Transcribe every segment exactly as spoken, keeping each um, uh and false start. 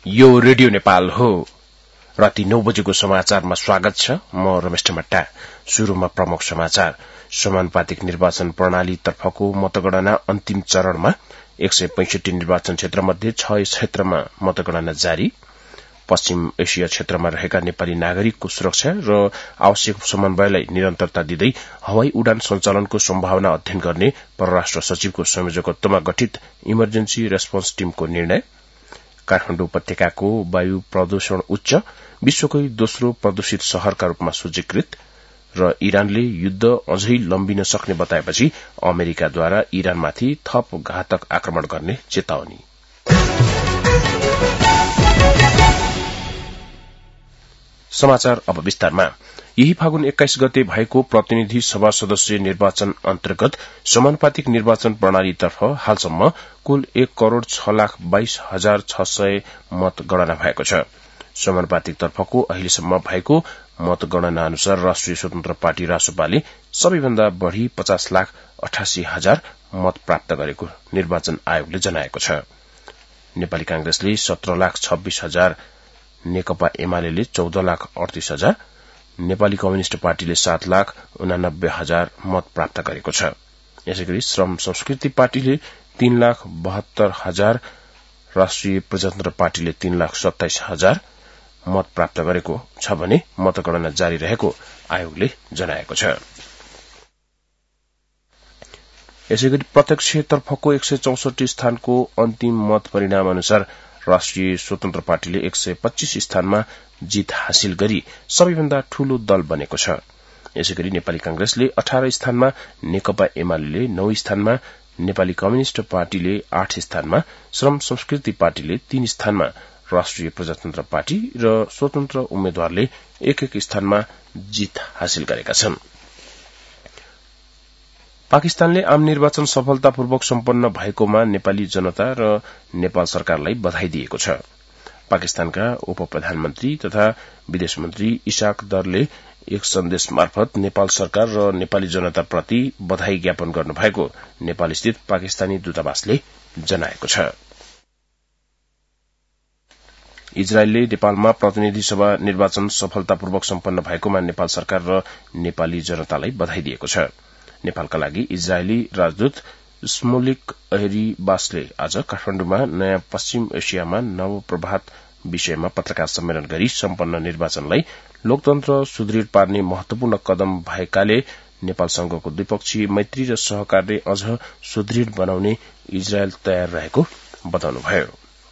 यो रेडियो नेपाल हो। राति नौ बजेको समाचारमा स्वागत छ। म रमेश टमट्टा। शुरूमा प्रमुख समाचार। समानुपातिक निर्वाचन प्रणाली तर्फको मतगणना अन्तिम चरणमा एक सय पैंसठी निर्वाचन क्षेत्र मध्ये छ क्षेत्रमा मतगणना जारी। पश्चिम एशिया क्षेत्रमा रहेका नेपाली नागरिकको सुरक्षा र आवश्यक समन्वयलाई निरन्तरता दिँदै हवाई उडान सञ्चालनको सम्भावना अध्ययन गर्ने परराष्ट्र सचिवको संयोजकत्वमा गठित इमर्जेन्सी रेस्पोन्स टीमको निर्णय। काठमाडौँ उपत्यकाको वायु प्रदूषण उच्च, विश्वकै दोस्रो प्रदूषित शहरका रूपमा सूचीकृत। र इरानले युद्ध अझै लम्बिन सक्ने बताएपछि अमेरिकाद्वारा इरानमाथि थप घातक आक्रमण गर्ने चेतावनी। समाचार अब विस्तारमा। यही फागुन एक्काइस गते भएको प्रतिनिधि सभा सदस्य निर्वाचन अन्तर्गत समानुपातिक निर्वाचन प्रणालीतर्फ हालसम्म कुल एक करोड़ छ लाख बाइस हजार छ सय मतगणना भएको छ। समानुपातिक तर्फको अहिलेसम्म भएको मतगणना अनुसार राष्ट्रिय स्वतन्त्र पार्टी रासोपाले सबैभन्दा बढ़ी पचास लाख अठासी हजार मत प्राप्त गरेको निर्वाचन आयोगले जनाएको छ। नेपाली कांग्रेसले सत्र लाख छब्बीस हजार, नेकपा एमाले चौध लाख अडतीस हजार, नेपाली कम्युनिष्ट पार्टीले सात लाख उनानब्बे हजार मत प्राप्त गरेको छ। यसैगरी श्रम संस्कृति पार्टीले तीन लाख बहत्तर हजार, राष्ट्रिय प्रजातन्त्र पार्टीले तीन लाख सत्ताइस हजार मत प्राप्त गरेको छ भने मतगणना जारी रहेको आयोगले जनाएको छ। यसैगरी प्रत्यक्षतर्फको एक सय चौसठी स्थानको अन्तिम मत परिणाम अनुसार राष्ट्रिय स्वतन्त्र पार्टीले एक सय पच्चीस स्थानमा जीत हासिल गरी सबैभन्दा ठूलो दल बनेको छ। यसैगरी नेपाली कांग्रेसले अठार स्थानमा, नेकपा एमाले नौ स्थानमा, नेपाली कम्युनिष्ट पार्टीले आठ स्थानमा, श्रम संस्कृति पार्टीले तीन स्थानमा, राष्ट्रिय प्रजातन्त्र पार्टी र स्वतन्त्र उम्मेद्वारले एक एक स्थानमा जीत हासिल गरेका छन्। पाकिस्तानले आम निर्वाचन सफलतापूर्वक सम्पन्न भएकोमा नेपाली जनता र नेपाल सरकारलाई बधाई दिएको छ। पाकिस्तानका उप प्रधानमन्त्री तथा विदेश मन्त्री इसाक दरले एक सन्देश मार्फत नेपाल सरकार र नेपाली जनताप्रति बधाई ज्ञापन गर्नुभएको नेपाल स्थित पाकिस्तानी दूतावासले जनाएको छ। इजरायलले नेपालमा प्रतिनिधि सभा निर्वाचन सफलतापूर्वक सम्पन्न भएकोमा नेपाल सरकार र नेपाली जनतालाई बधाई दिएको छ। नेपालका लागि इजरायली राजदूत स्मोलिक अहेरीबासले आज काठमाडौँमा नयाँ पश्चिम एशियामा नवप्रभात विषयमा पत्रकार सम्मेलन गरी सम्पन्न निर्वाचनलाई लोकतन्त्र सुदृढ़ पार्ने महत्वपूर्ण कदम भएकाले नेपालसँगको द्विपक्षीय मैत्री र सहकार्य अझ सुदृढ़ बनाउने इजरायल तयार रहेको बताउनुभयो।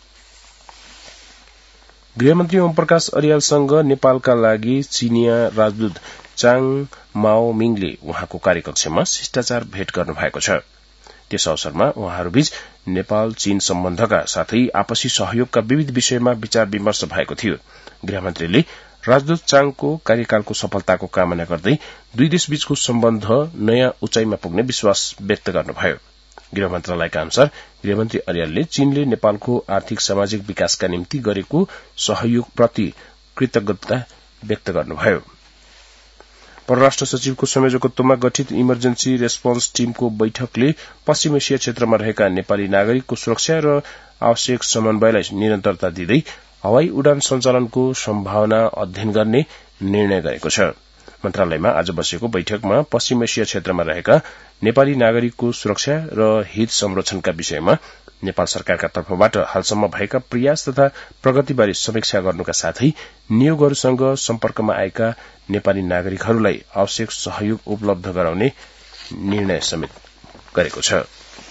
गृहमन्त्री ओमप्रकाश अर्यालसँग नेपालका लागि चीनिया राजदूत चाङ माओ मिङले उहाँको कार्यकक्षमा शिष्टाचार भेट गर्नुभएको छ। त्यस अवसरमा उहाँहरूबीच नेपाल चीन सम्बन्धका साथै आपसी सहयोगका विविध विषयमा विचार विमर्श भएको थियो। गृहमन्त्रीले राजदूत चाङको कार्यकालको सफलताको कामना गर्दै दुई देशबीचको सम्बन्ध नयाँ उचाइमा पुग्ने विश्वास व्यक्त गर्नुभयो। गृह मन्त्रालयका अनुसार गृहमन्त्री अर्यालले चीनले नेपालको आर्थिक सामाजिक विकासका निम्ति गरेको सहयोगप्रति कृतज्ञता व्यक्त गर्नुभयो। परराष्ट्र सचिवको संयोजकत्वमा गठित इमर्जेन्सी रेस्पोन्स टीमको बैठकले पश्चिम एशिया क्षेत्रमा रहेका नेपाली नागरिकको सुरक्षा र आवश्यक समन्वयलाई निरन्तरता दिँदै हवाई उडान सञ्चालनको सम्भावना अध्ययन गर्ने निर्णय गरेको छ। मन्त्रालयमा आज बसेको बैठकमा पश्चिम एशिया क्षेत्रमा रहेका नेपाली नागरिकको सुरक्षा र हित संरक्षणका विषयमा नेपाल सरकारका तर्फबाट हालसम्म भएका प्रयास तथा प्रगतिबारे समीक्षा गर्नुका साथै नियोगहरूसँग सम्पर्कमा आएका नेपाली नागरिकहरूलाई आवश्यक सहयोग उपलब्ध गराउने निर्णय समेत गरेको छ।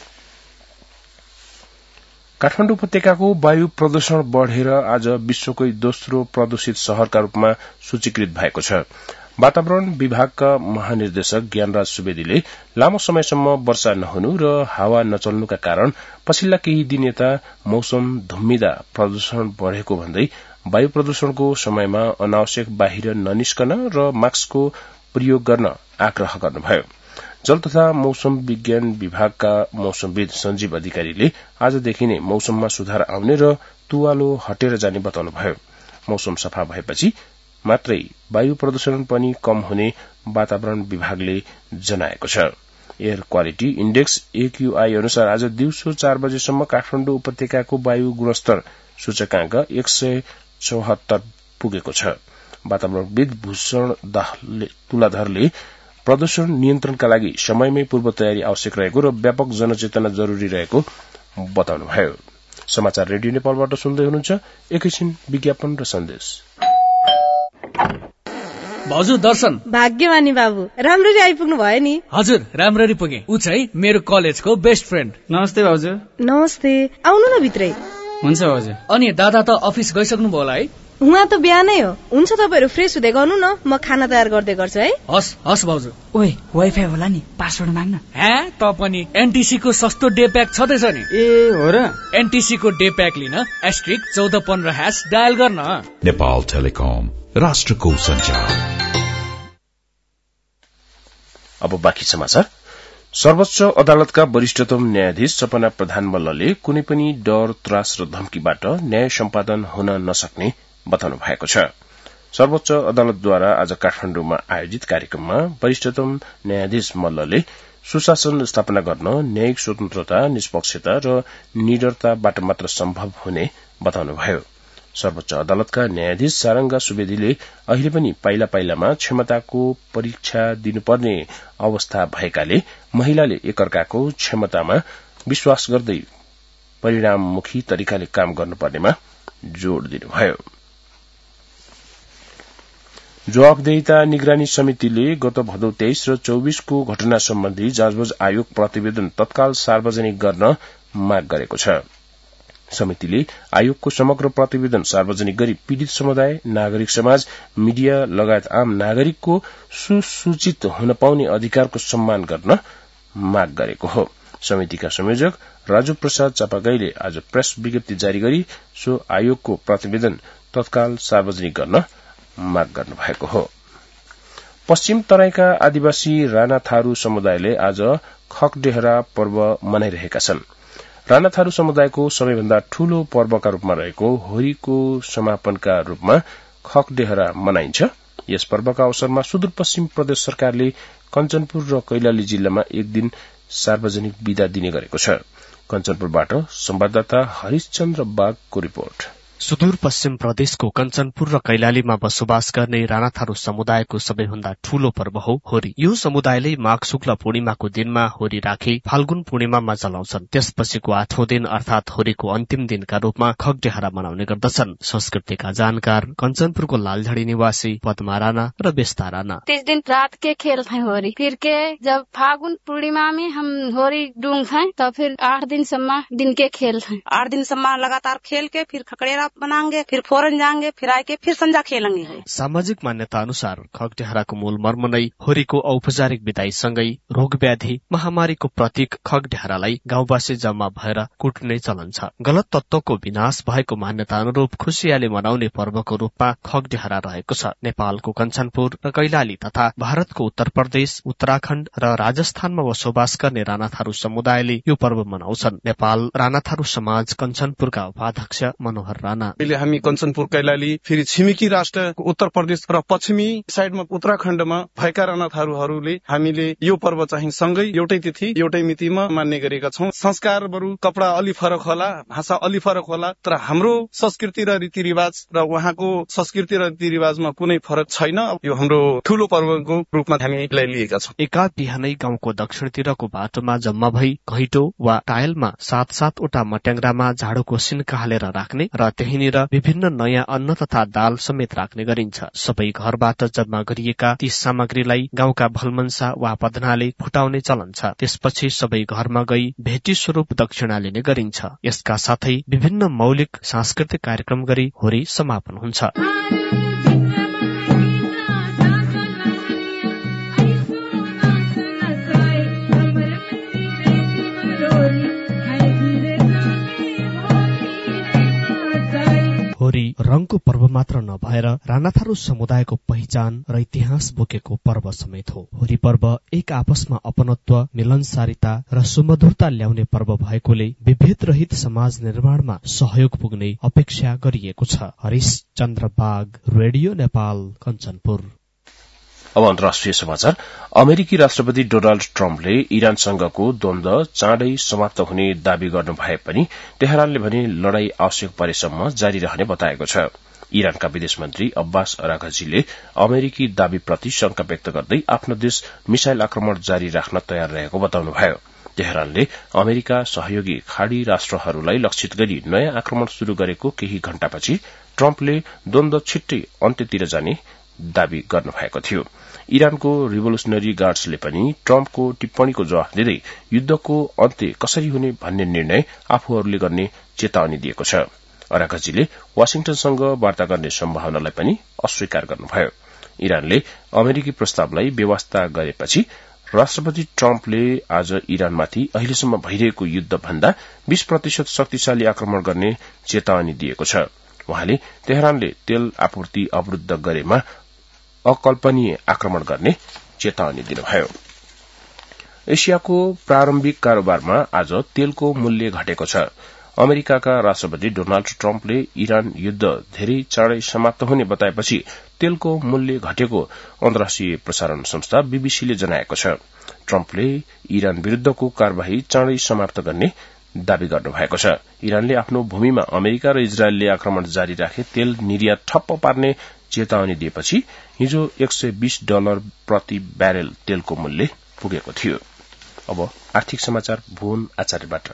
काठमाडौँ उपत्यकाको वायु प्रदूषण बढ़ेर आज विश्वकै दोस्रो प्रदूषित शहरका रूपमा सूचीकृत भएको छ। वातावरण विभागका महानिर्देशक ज्ञानराज सुवेदीले लामो समयसम्म वर्षा नहुनु र हावा नचल्नुका कारण पछिल्ला केही दिन यता मौसम धुम्मिदा प्रदूषण बढ़ेको भन्दै वायु प्रदूषणको समयमा अनावश्यक बाहिर ननिस्कन र मास्कको प्रयोग गर्न आग्रह गर्नुभयो। जल तथा मौसम विज्ञान विभागका मौसमविद सञ्जीव अधिकारीले आजदेखि नै मौसममा सुधार आउने र तुवालो हटेर जाने बताउनुभयो। मौसम सफा भएपछि मात्रै वायु प्रदूषण पनि कम हुने वातावरण विभागले जनाएको छ। एयर क्वालिटी इण्डेक्स एक्यूआई अनुसार आज दिउँसो चार बजेसम्म काठमाडौँ उपत्यकाको वायु गुणस्तर सूचकांक एक सय चौहत्तर पुगेको छ। वातावरणविद भूषण तुलाधरले प्रदूषण नियन्त्रणका लागि समयमै पूर्व तयारी आवश्यक रहेको र व्यापक जनचेतना जरूरी रहेको बताउनुभयो। समाचार रेडियो नेपालबाट सुन्दै हुनुहुन्छ। एकैछिन विज्ञापन र सन्देश। भाउजू दर्शन। भाग्यमानी बाबु, राम्ररी आइपुग्नु भयो नि। हजुर राम्ररी पुगे। उ चाहिँ मेरो कलेजको बेस्ट फ्रेन्ड। नमस्ते भाउजू। नमस्ते, आउनु न भित्रै। हुन्छ भाउजू। अनि दादा त अफिस गइसक्नु भयो होला है? उहाँ त बिहानै हो। हुन्छ तपाईहरु फ्रेस हुँदै गर्नु न, म खाना तयार गर्दै गर्छु है। हस् हस् भाउजू। ओए वाइफाई होला नि, पासवर्ड माग्न। हे त पनि एनटीसी को सस्तो डे प्याक छदैछ नि। ए हो र? एनटीसी को डे प्याक लिन एस्ट्रिक चौध पन्ध्र ह्याश डायल गर्न। नेपाल टेलिकम, राष्ट्रको सञ्चार। अब बाँकी समाचार। सर्वोच्च अदालतका वरिष्ठतम न्यायाधीश सपना प्रधान मल्लले कुनै पनि डर, त्रास र धम्कीबाट न्याय सम्पादन हुन नसक्ने बताउनु भएको छ। सर्वोच्च अदालतद्वारा आज काठमाडौँमा आयोजित कार्यक्रममा वरिष्ठतम न्यायाधीश मल्लले सुशासन स्थापना गर्न न्यायिक स्वतन्त्रता, निष्पक्षता र निडरताबाट मात्र सम्भव हुने बताउनुभयो। सर्वोच्च अदालतका न्यायाधीश सारंगा सुवेदीले अहिले पनि पाइला पाइलामा क्षमताको परीक्षा दिनुपर्ने अवस्था भएकाले महिलाले एकअर्काको क्षमतामा विश्वास गर्दै परिणाममुखी तरिकाले काम गर्नुपर्नेमा जोड़ दिनुभयो। जवाफदेहिता निगरानी समितिले गत भदौ तेइस र चौबीसको घटना सम्बन्धी जाँचबुझ आयोग प्रतिवेदन तत्काल सार्वजनिक गर्न माग गरेको छ। समितिले आयोगको समग्र प्रतिवेदन सार्वजनिक गरी पीड़ित समुदाय, नागरिक समाज, मीडिया लगायत आम नागरिकको सुसूचित हुन पाउने अधिकारको सम्मान गर्न माग गरेको हो। समितिका संयोजक राजु प्रसाद चापागाईले आज प्रेस विज्ञप्ति जारी गरी सो आयोगको प्रतिवेदन तत्काल सार्वजनिक गर्न माग गर्नु भएको हो। पश्चिम तराईका आदिवासी राणा थारू समुदायले आज खकडेहरा पर्व मनाइरहेका छन्। राणा थारू समुदायको सबैभन्दा ठूलो पर्वका रूपमा रहेको होरीको समापनका रूपमा खकडेहरा मनाइन्छ। यस पर्वका अवसरमा सुदूरपश्चिम प्रदेश सरकारले कञ्चनपुर र कैलाली जिल्लामा एक दिन सार्वजनिक बिदा दिने गरेको छ। कञ्चनपुरबाट संवाददाता हरिशचन्द्र बागको रिपोर्ट। सुदूरपश्चिम प्रदेशको कञ्चनपुर र कैलालीमा बसोबास गर्ने राणा थारू समुदायको सबैभन्दा ठूलो पर्व हो होरी। यो समुदायले माघ शुक्ल पूर्णिमाको दिनमा होरी राखी फाल्गुन पूर्णिमामा जलाउँछन्। त्यसपछिको आठौं दिन अर्थात होरीको अन्तिम दिनका रूपमा खकडेहरा मनाउने गर्दछन्। संस्कृतिका जानकार कञ्चनपुरको लालझाड़ी निवासी पद्मा राणा र बेस्ता राणा। तीस दिन रात के खेलते हैं होरी, फिर के जब फागुन पूर्णिमा में हम होरी डूंगते हैं तो फिर आठ दिन सम्मा दिन के खेलते हैं। आठ दिन सम्मा लगातार खेल के फिर खकड़ेरा बनाएंगे, फिर फोरन जाएंगे, फिर आके फिर संजा खेलेंगे। सामाजिक मान्यता अनुसार खगडेहराको मूल मर्म नै होरीको औपचारिक विदाईसँगै रोग व्याधि महामारीको प्रतीक खगडेहरालाई गाउँवासी जम्मा भएर कुट्ने चलन छ। गलत तत्वको विनाश भएको मान्यता अनुरूप खुशियाली मनाउने पर्वको रूपमा खगडेहरा रहेको छ। नेपालको कञ्चनपुर र कैलाली तथा भारतको उत्तर प्रदेश, उत्तराखण्ड र राजस्थानमा बसोबास गर्ने राणा थारू समुदायले यो पर्व मनाउँछन्। नेपाल राणा थारू समाज कञ्चनपुरका उपाध्यक्ष मनोहर राणा। अहिले हामी कञ्चनपुर, कैलाली, फेरि छिमेकी राष्ट्र उत्तर प्रदेश र पश्चिमी साइडमा उत्तराखण्डमा भएका राणा थारूहरूले हामीले यो पर्व चाहिँ सँगै एउटै तिथि एउटै मितिमा मान्ने गरेका छौं। संस्कारहरू कपडा अलि फरक होला, भाषा अलि फरक होला, तर हाम्रो संस्कृति र रीतिरिवाज र उहाँको संस्कृति र रीतिरिवाजमा कुनै फरक छैन। यो हाम्रो ठूलो पर्वको रूपमा हामीलाई लिएका छौं। एका बिहानै गाउँको दक्षिणतिरको बाटोमा जम्मा भई घैटो वा टायलमा सात सातवटा मट्याङ्ग्रामा झाडुको सिन्का हालेर राख्ने र त्यहीँनिर विभिन्न नयाँ अन्न तथा दाल समेत राख्ने गरिन्छ। सबै घरबाट जम्मा गरिएका ती सामग्रीलाई गाउँका भलमन्सा वा पदनाले फुटाउने चलन छ। त्यसपछि सबै घरमा गई भेटी स्वरूप दक्षिणा लिने गरिन्छ। यसका साथै विभिन्न मौलिक सांस्कृतिक कार्यक्रम गरी होरी समापन हुन्छ। होरी रंगको पर्व मात्र नभएर राणा थारू समुदायको पहिचान र इतिहास बोकेको पर्व समेत हो। होरी पर्व एक आपसमा अपनत्व, मिलनसारिता र सुमधुरता ल्याउने पर्व भएकोले विभेद रहित समाज निर्माणमा सहयोग पुग्ने अपेक्षा गरिएको छ। हरिश चन्द्र बाग, रेडियो नेपाल, कञ्चनपुर। अब अन्तर्राष्ट्रिय समाचार। अमेरिकी राष्ट्रपति डोनाल्ड ट्रम्पले इरानसँगको द्वन्द्व चाँडै समाप्त हुने दावी गर्नु भए पनि तेहरानले भने लड़ाई आवश्यक परेसम्म जारी रहने बताएको छ। इरानका विदेश मन्त्री अब्बास अराघचीले अमेरिकी दावीप्रति शंका व्यक्त गर्दै आफ्नो देश मिसाइल आक्रमण जारी राख्न तयार रहेको बताउनुभयो। तेहरानले अमेरिका सहयोगी खाड़ी राष्ट्रहरूलाई लक्षित गरी नयाँ आक्रमण शुरू गरेको केही घण्टापछि ट्रम्पले द्वन्द्व छिट्टै अन्त्यतिर जाने दावी गर्नु भएको थियो। इरानको रिभोल्युशनरी गार्ड्सले पनि ट्रम्पको टिप्पणीको जवाफ दिँदै युद्धको अन्त्य कसरी हुने भन्ने निर्णय आफूहरूले गर्ने चेतावनी दिएको छ। अराघचीले वाशिंटनसँग वार्ता गर्ने सम्भावनालाई पनि अस्वीकार गर्नुभयो। इरानले अमेरिकी प्रस्तावलाई बेवास्ता गरेपछि राष्ट्रपति ट्रम्पले आज इरानमाथि अहिलेसम्म भइरहेको युद्ध भन्दा बीस प्रतिशत शक्तिशाली आक्रमण गर्ने चेतावनी दिएको छ। उहाँले तेहरानले तेल आपूर्ति अवरूद्ध गरेमा अकल्पनीय आक्रमण गर्ने चेतावनी दिनुभयो। एशियाको प्रारम्भिक कारोबारमा आज तेलको मूल्य घटेको छ। अमेरिकाका राष्ट्रपति डोनाल्ड ट्रम्पले इरान युद्ध धेरै चाँडै समाप्त हुने बताएपछि तेलको मूल्य घटेको अन्तर्राष्ट्रिय प्रसारण संस्था बीबीसीले जनाएको छ। ट्रम्पले इरान विरूद्धको कार्यवाही चाँडै समाप्त गर्ने दावी गर्नुभएको छ। इरानले आफ्नो भूमिमा अमेरिका र इजरायलले आक्रमण जारी राखे तेल निर्यात ठप्प पार्ने चेतावनी दिएपछि हिजो एक सय बीस डलर प्रति ब्यारेल तेलको मूल्य पुगेको थियो। अब आर्थिक समाचार भुवन आचार्यबाट।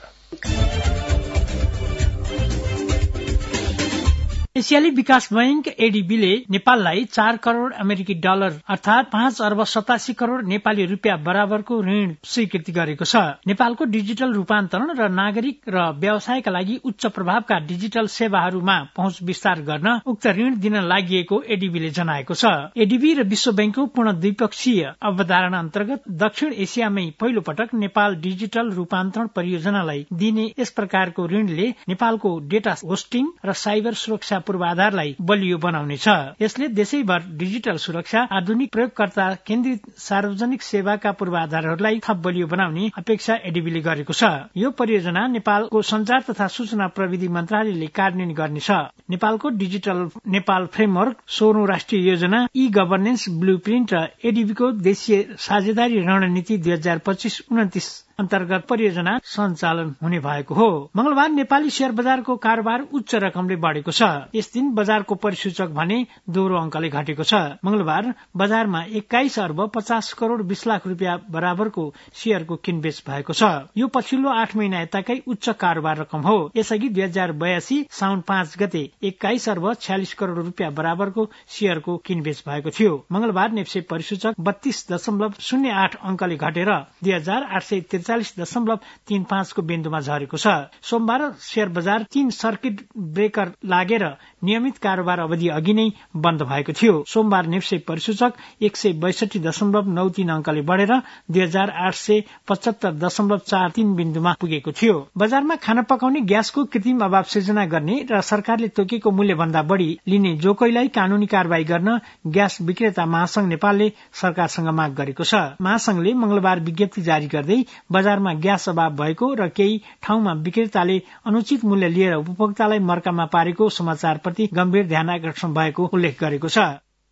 एसियाली विकास बैंक एडीबीले नेपाललाई चार करोड़ अमेरिकी डलर अर्थात पाँच अर्ब सतासी करोड़ नेपाली रूपियाँ बराबरको ऋण स्वीकृति गरेको छ। नेपालको डिजिटल रूपान्तरण र नागरिक र व्यवसायका लागि उच्च प्रभावका डिजिटल सेवाहरूमा पहुँच विस्तार गर्न उक्त ऋण दिन लागि एडीबीले जनाएको छ। एडीबी र विश्व बैंकको पूर्ण द्विपक्षीय अवधारणा अन्तर्गत दक्षिण एसियामै पहिलो पटक नेपाल डिजिटल रूपान्तरण परियोजनालाई दिने यस प्रकारको ऋणले नेपालको डेटा होस्टिङ र साइबर सुरक्षा पूर्वाधारलाई बलियो बनाउनेछ। यसले देशैभर डिजिटल सुरक्षा, आधुनिक प्रयोगकर्ता केन्द्रित सार्वजनिक सेवाका पूर्वाधारहरूलाई थप बलियो बनाउने अपेक्षा एडीबीले गरेको छ। यो परियोजना नेपालको संचार तथा सूचना प्रविधि मन्त्रालयले कार्यान्वयन गर्नेछ। नेपालको डिजिटल नेपाल फ्रेमवर्क, सोह्रौं राष्ट्रिय योजना, ई गभर्नेन्स ब्लूप्रिन्ट र एडीबीको देशीय साझेदारी रणनीति दुई हजार पच्चीस उन्तिस अन्तर्गत परियोजना सञ्चालन हुने भएको हो। मंगलबार नेपाली शेयर बजारको कारोबार उच्च रकमले बढ़ेको छ। यस दिन बजारको परिसूचक भने दोहोरो अंकले घटेको छ। मंगलबार बजारमा एक्काइस अर्ब पचास करोड़ बीस लाख रूपियाँ बराबरको शेयरको किनबेच भएको छ। यो पछिल्लो आठ महिना यताकै उच्च कारोबार रकम हो। यसअघि दुई हजार बयासी साउन पाँच गते एक्काइस अर्ब छ्यालिस करोड़ रूपियाँ बराबरको शेयरको किनबेच भएको थियो। मंगलबार नेप्से परिसूचक बत्तीस दशमलव शून्य आठ अंकले घटेर दुई हजार आठ सय त्रिचालिस दशमलव तीन पाँचको बिन्दुमा झरेको छ। सोमबार शेयर बजार तीन सर्किट ब्रेकर लागेर नियमित कारोबार अवधि अघि नै बन्द भएको थियो। सोमबार नेप्से परिसूचक एक सय बैसठी दशमलव नौ तीन अंकले बढ़ेर दुई हजार आठ सय पचहत्तर दशमलव चार तीन बिन्दुमा पुगेको थियो। बजारमा खाना पकाउने ग्यासको कृत्रिम अभाव सृजना गर्ने र सरकारले तोकेको मूल्य भन्दा बढ़ी लिने जो कोहीलाई कानूनी कार्यवाही गर्न ग्यास विक्रेता महासंघ नेपालले सरकारसँग माग गरेको छ। महासंघले मंगलबार विज्ञप्ति जारी गर्दै बजारमा ग्यास अभाव भएको र केही ठाउँमा विक्रेताले अनुचित मूल्य लिएर उपभोक्तालाई मर्कामा पारेको समाचारप्रति गम्भीर ध्यान आकर्षण भएको उल्लेख गरेको छ।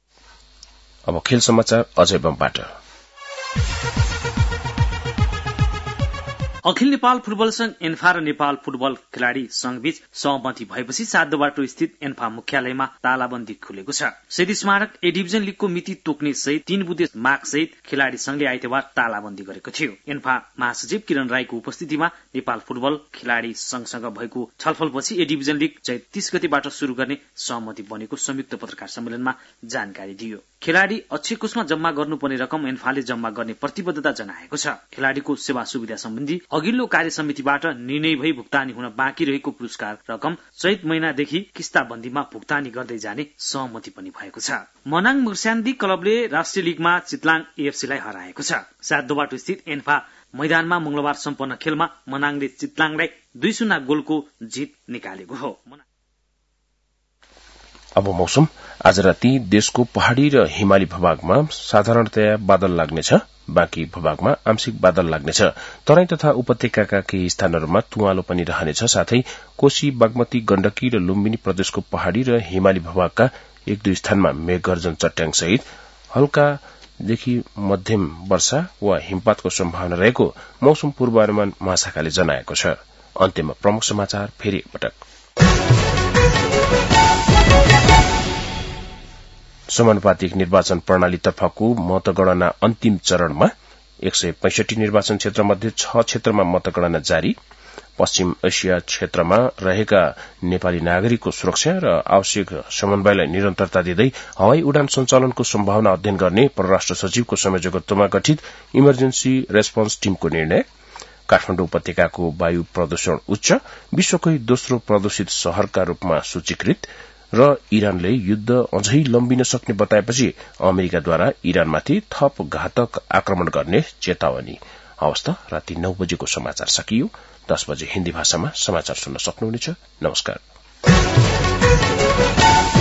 अब खेल समाचार अजय बमबाट। अखिल नेपाल फुटबल संघ एन्फा र नेपाल फुटबल खेलाड़ी संघबीच सहमति भएपछि साधोबाटो स्थित एन्फा मुख्यालयमा तालाबन्दी खुलेको छ। शहीद स्मारक ए डिभिजन लीगको मिति तोक्ने सहित तीन बुधे माग सहित खेलाड़ी संघले आइतबार तालाबन्दी गरेको थियो। एन्फा महासचिव किरण राईको उपस्थितिमा नेपाल फुटबल खेलाड़ी संघसँग भएको छलफलपछि ए डिभिजन लीग चैत तीस गतेबाट शुरू गर्ने सहमति बनेको संयुक्त पत्रकार सम्मेलनमा जानकारी दियो। खेलाड़ी अक्षय कोषमा जम्मा गर्नुपर्ने रकम एन्फाले जम्मा गर्ने प्रतिबद्धता जनाएको छ। खेलाड़ीको सेवा सुविधा सम्बन्धी अघिल्लो कार्य समितिबाट निर्णय भई भुक्तानी हुन बाँकी रहेको पुरस्कार रकम चैत महिनादेखि किस्ताबन्दीमा भुक्तानी गर्दै जाने सहमति पनि भएको छ। मनाङ मुर्स्यान्दी क्लबले राष्ट्रिय लीगमा चितलाङ एएफसीलाई हराएको छ। सातदोबाटो स्थित एन्फा मैदानमा मंगलबार सम्पन्न खेलमा मनाङले चितलाङलाई दुई शून्य गोलको जित निकालेको हो। अब मौसम। आज राति देशको पहाड़ी र हिमाली भूभागमा साधारणतया बादल लाग्नेछ, बाँकी भूभागमा आंशिक बादल लाग्नेछ। तराई तथा उपत्यकाका केही स्थानहरूमा तुवालो पनि रहनेछ। साथै कोशी, बागमती, गण्डकी र लुम्बिनी प्रदेशको पहाड़ी र हिमाली भूभागका एक दुई स्थानमा मेघ गर्जन चट्याङ सहित हल्का देखि मध्यम वर्षा वा हिमपातको सम्भावना रहेको मौसम पूर्वानुमान महाशाखाले जनाएको छ। अन्त्यमा प्रमुख समाचार फेरि एकपटक। समानुपातिक निर्वाचन प्रणालीतर्फको मतगणना अन्तिम चरणमा एक सय पैंसठी निर्वाचन क्षेत्र मध्ये छ क्षेत्रमा मतगणना जारी। पश्चिम एसिया क्षेत्रमा रहेका नेपाली नागरिकको सुरक्षा र आवश्यक समन्वयलाई निरन्तरता दिँदै हवाई उडान सञ्चालनको सम्भावना अध्ययन गर्ने परराष्ट्र सचिवको संयोजकत्वमा गठित इमर्जेन्सी रेस्पोन्स टीमको निर्णय। काठमाडौँ उपत्यकाको वायु प्रदूषण उच्च, विश्वकै दोस्रो प्रदूषित शहरका रूपमा सूचीकृत र इरानले युद्ध अझै लम्बिन सक्ने बताएपछि अमेरिकाद्वारा इरानमाथि थप घातक आक्रमण गर्ने चेतावनी। हवस् त, राति नौ बजेको समाचार सकियो। दस बजे हिन्दी भाषामा समाचार सुन्न सक्नुहुनेछ। नमस्कार।